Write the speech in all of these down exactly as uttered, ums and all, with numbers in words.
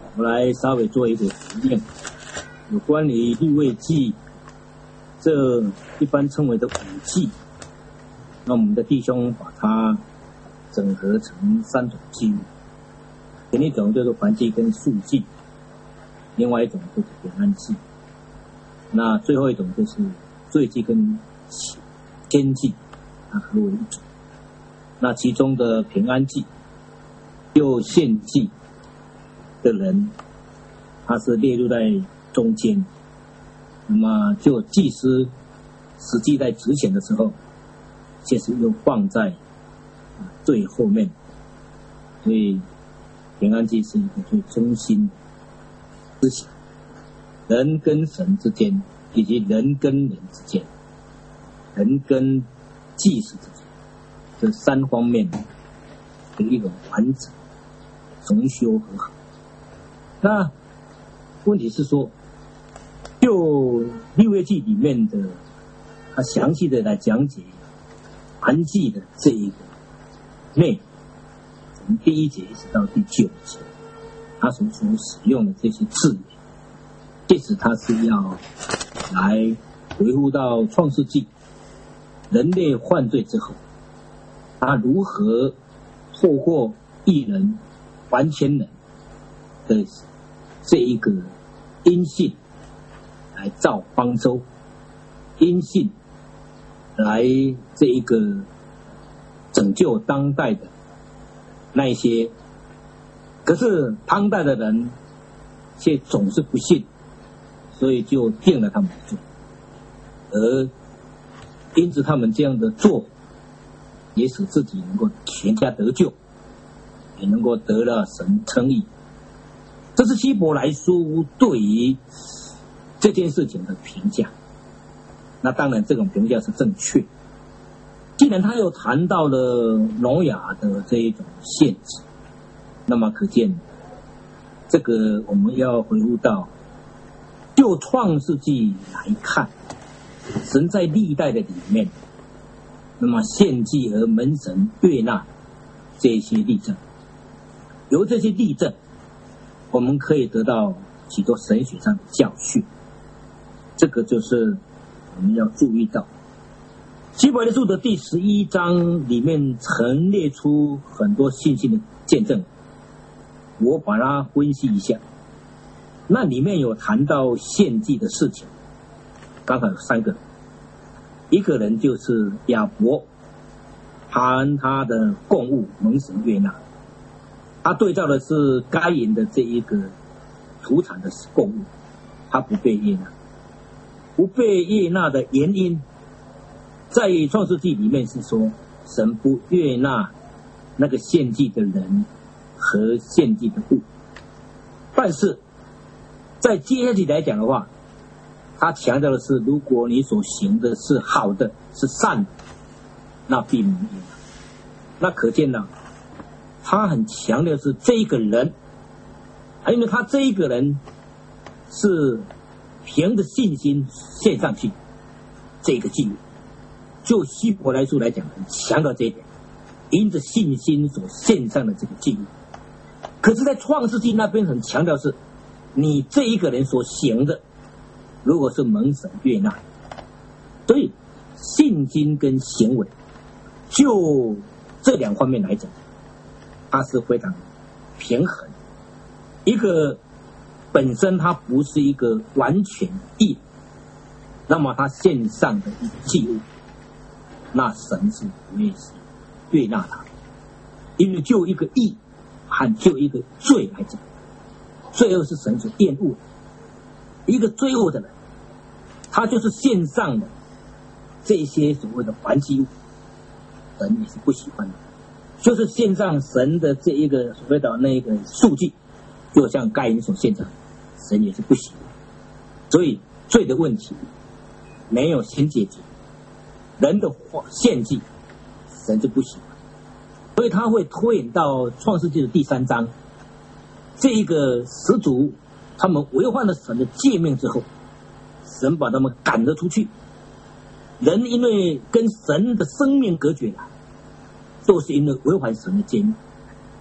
我来稍微做一个实验，有关于利未记，这一般称为的五记。那我们的弟兄把它整合成三种记录，前一种就是燔祭跟素祭，另外一种就是平安祭，那最后一种就是罪祭跟愆祭，它合为一种。那其中的平安祭，就献祭的人，他是列入在中间，那么就祭司实际在执行的时候，其实又放在最后面，所以平安祭是一个最中心的思想，人跟神之间，以及人跟人之间，人跟祭司之间，这三方面的一种完整重修和好。那问题是说，就利未记里面的他详细的来讲解燔祭的这一个内容，从第一节一直到第九节，他所所使用的这些字眼，其实他是要来回复到创世纪人类犯罪之后，他如何透过一人还千人的这一个因信来造方舟，因信来这一个拯救当代的那一些，可是当代的人却总是不信，所以就定了他们的罪，而因此他们这样的做，也使自己能够全家得救，也能够得了神称义。这是希伯来书对于这件事情的评价。那当然这种评价是正确，既然他又谈到了挪亚的这一种限制，那么可见这个我们要回复到就创世纪来看，神在历代的里面，那么献祭而蒙神悦纳这些例证，由这些例证我们可以得到许多神学上的教训，这个就是我们要注意到。希伯来书的第十一章里面陈列出很多信心的见证，我把它分析一下。那里面有谈到献祭的事情，刚好有三个人，一个人就是亚伯，谈他的供物蒙神悦纳，他对照的是该隐的这一个土产的供物，他不被悦纳。不被悦纳的原因，在创世纪里面是说，神不悦纳那个献祭的人和献祭的物。但是在接下去来讲的话，他强调的是，如果你所行的是好的，是善的，那必蒙悦纳。那可见呢，他很强调的是这一个人，因为他这一个人是凭着信心献上去这个祭物，就希伯来书来讲，很强调这一点，因着信心所献上的这个祭物。可是在创世纪那边很强调是，你这一个人所行的，如果是蒙神悦纳，所以信心跟行为，就这两方面来讲，它是非常平衡。一个本身它不是一个完全义，那么它献上的一个祭物，那神是不愿意悦纳它，因为就一个义和就一个罪来讲，罪恶是神所厌恶的。一个罪恶的人，他就是献上的这些所谓的燔祭物，神也是不喜欢的，就是献上神的这一个所谓的那个素祭，就像该隐所献上，神也是不喜欢。所以罪的问题没有先解决，人的献祭神就不喜欢，所以他会拖延到创世纪的第三章，这一个始祖他们违反了神的诫命之后，神把他们赶了出去。人因为跟神的生命隔绝了，都是因为违反神的诫命。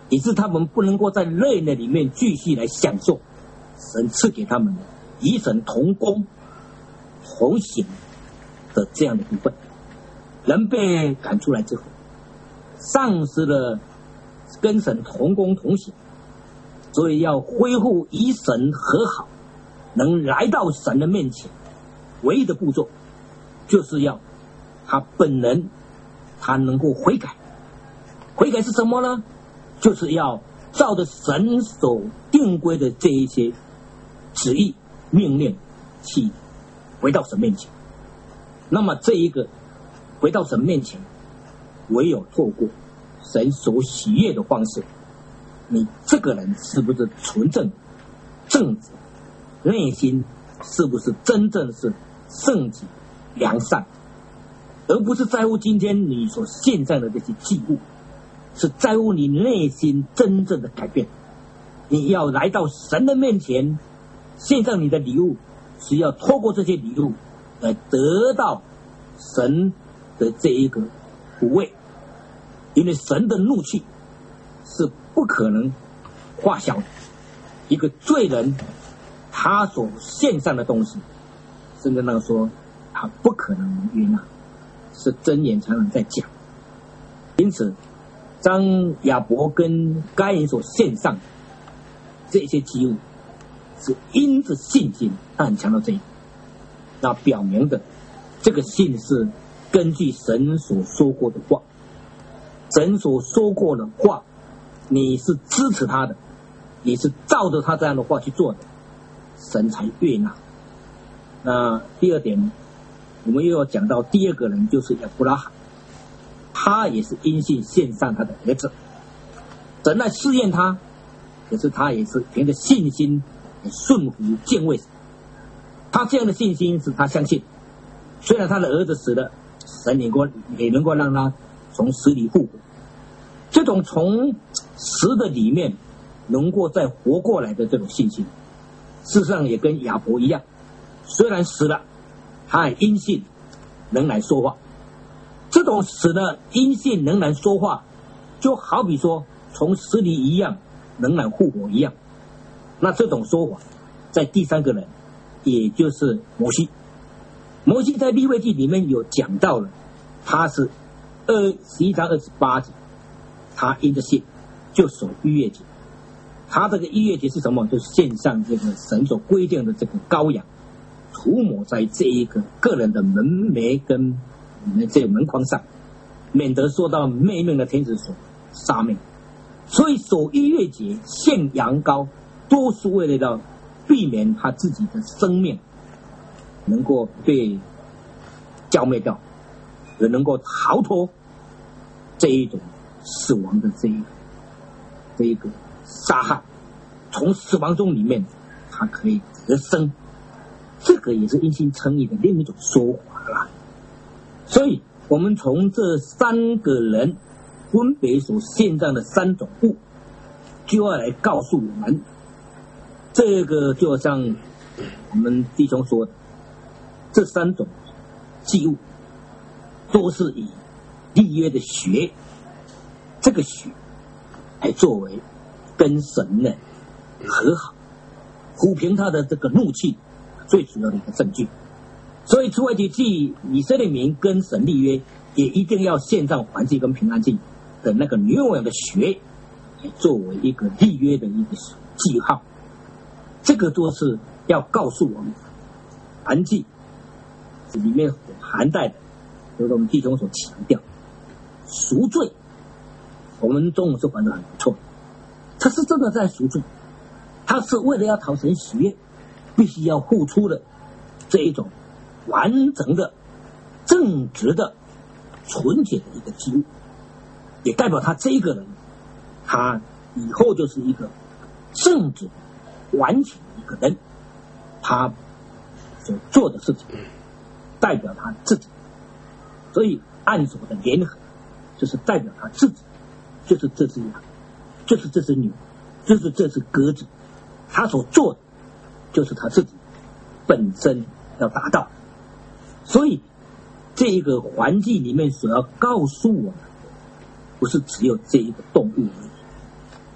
以致他们不能够在内内里面继续来享受神赐给他们的与神同工同行的这样的部分。人被赶出来之后，丧失了跟神同工同行，所以要恢复与神和好，能来到神的面前，唯一的步骤就是要他本人他能够悔改。悔改是什么呢？就是要照着神所定规的这一些旨意命令去回到神面前。那么这一个回到神面前，唯有透过神所喜悦的方式，你这个人是不是纯正正直，内心是不是真正是圣洁良善，而不是在乎今天你所献上的这些祭物，是在乎你内心真正的改变。你要来到神的面前，献上你的礼物，是要透过这些礼物来得到神的这一个抚慰。因为神的怒气是不可能化消的，一个罪人他所献上的东西，甚至那个说他不可能约纳，是箴言常常在讲。因此当亚伯跟该隐所献上这些祭物，是因着信心，他很强调这一点，那表明的这个信是根据神所说过的话，神所说过的话，你是支持他的，你是照着他这样的话去做的，神才悦纳。那第二点，我们又要讲到第二个人，就是亚伯拉罕，他也是因信献上他的儿子，神来试验他，可是他也是凭着信心顺服敬畏神。他这样的信心是他相信，虽然他的儿子死了，神能够也能够让他从死里复活。这种从死的里面能够再活过来的这种信心，事实上也跟亚伯一样，虽然死了，他也因信仍然说话。这种死了因信仍然说话，就好比说从死里一样仍然复活一样。那这种说法在第三个人，也就是摩西。摩西在利未记里面有讲到了，他是二十一章二十八节，他因着信就守逾越节。他这个逾越节是什么？就是献上这个神所规定的这个羔羊，涂抹在这一个个人的门楣跟这个门框上，免得受到灭命的天使所杀灭。所以守逾越节献羊羔，都是为了要避免他自己的生命能够被浇灭掉，而能够逃脱这一种死亡的这一个这一个杀害，从死亡中里面他可以得生。这个也是因信称义的另一种说法啦。所以我们从这三个人分别所献上的三种物，就要来告诉我们，这个就像我们弟兄说的，这三种祭物都是以立约的血，这个血来作为跟神的和好，抚平他的这个怒气最主要的一个证据。所以出埃及记以色列民跟神立约，也一定要献上燔祭跟平安祭的那个牛羊的血，也作为一个立约的一个记号。这个都是要告诉我们，燔祭里面含带的，就是我们弟兄所强调赎罪。我们中文是还得很不错，他是真的在赎罪，他是为了要讨神喜悦，必须要付出的这一种完整的正直的纯洁的一个祭物，也代表他这一个人，他以后就是一个正直完全的一个人，他所做的事情代表他自己。所以按手的联合就是代表他自己，就是这只羊，就是这只牛，就是这只鸽子，他所做的就是他自己本身要达到。所以这一个环境里面所要告诉我们，不是只有这一个动物而已，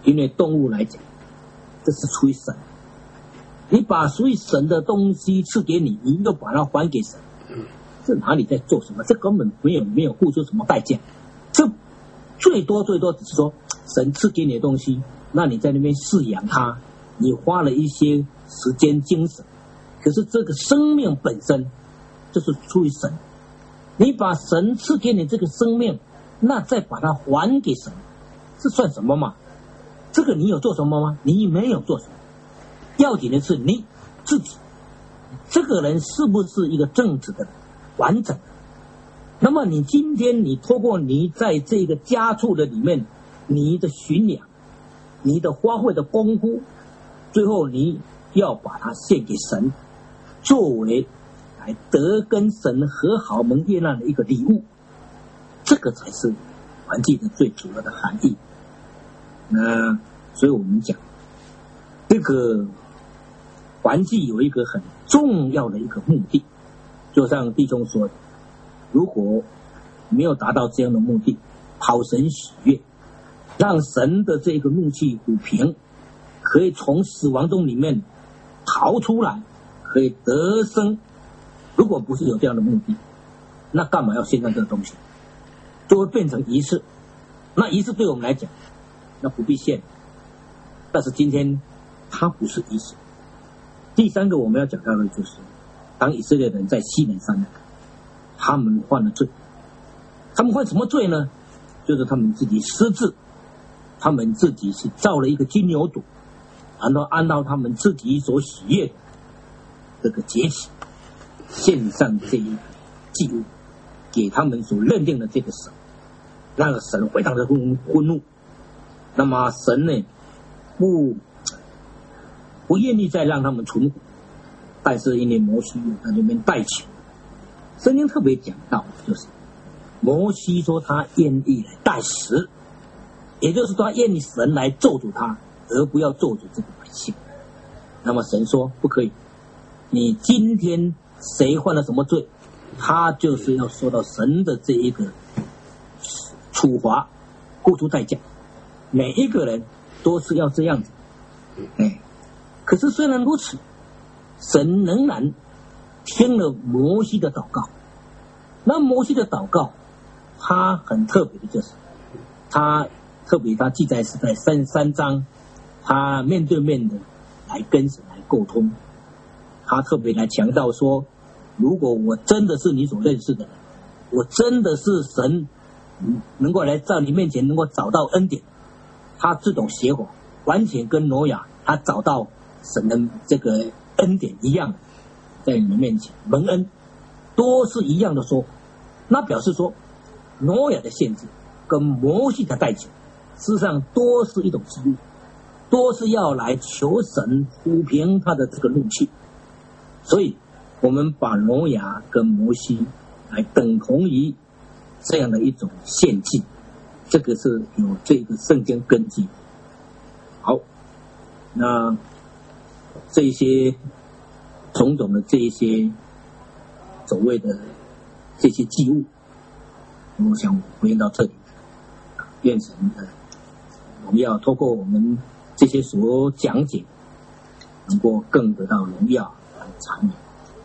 因为动物来讲，这是出于神。你把属于神的东西赐给你，你又把它还给神，这哪里在做什么？这根本没有没有付出什么代价。这最多最多只是说，神赐给你的东西，那你在那边饲养它，你花了一些时间精神，可是这个生命本身，这是出于神。你把神赐给你这个生命，那再把它还给神，这算什么嘛？这个你有做什么吗？你没有做什么。要紧的是你自己，这个人是不是一个正直的人，完整的？那么你今天你透过你在这个家畜的里面，你的驯养，你的花费的功夫，最后你要把它献给神，作为来得跟神和好蒙悦纳的一个礼物，这个才是燔祭的最主要的含义。那所以我们讲这个燔祭有一个很重要的一个目的，就像弟兄说的，如果没有达到这样的目的，讨神喜悦，让神的这个怒气抚平，可以从死亡中里面逃出来，可以得生，如果不是有这样的目的，那干嘛要献上这个东西？就会变成仪式。那仪式对我们来讲，那不必献。但是今天它不是仪式。第三个我们要讲到的就是，当以色列人在西乃山，他们犯了罪。他们犯什么罪呢？就是他们自己私自，他们自己是造了一个金牛犊，然后按照他们自己所喜悦的这个节期，献上这一个祭物，给他们所认定的这个神，让神非常的愤怒。那么神呢，不不愿意再让他们存活，但是因为摩西在那边代求，圣经特别讲到，就是摩西说他愿意来代死，也就是说他愿意神来咒诅他，而不要咒诅这个百姓。那么神说不可以，你今天谁犯了什么罪，他就是要受到神的这一个处罚，付出代价。每一个人都是要这样子。哎，可是虽然如此，神仍然听了摩西的祷告。那摩西的祷告，他很特别的就是，他特别他记载是在三三章，他面对面的来跟神来沟通。他特别来强调说，如果我真的是你所认识的人，我真的是神能够来在你面前能够找到恩典，他这种写法完全跟挪亚他找到神的这个恩典一样，在你们面前蒙恩，都是一样的说法。那表示说，挪亚的限制跟摩西的代求，事实上都是一种记录，都是要来求神抚平他的这个怒气。所以我们把挪亚跟摩西来等同于这样的一种献祭，这个是有这个圣经根基。好，那这些种种的这一些所谓的这些祭物，我想回应到这里，愿神的荣耀透过我们这些所讲解，能够更得到荣耀和长远。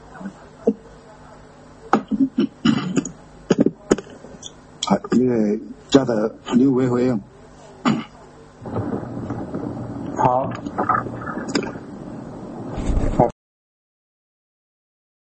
好，因为嘉德刘维回应。 好。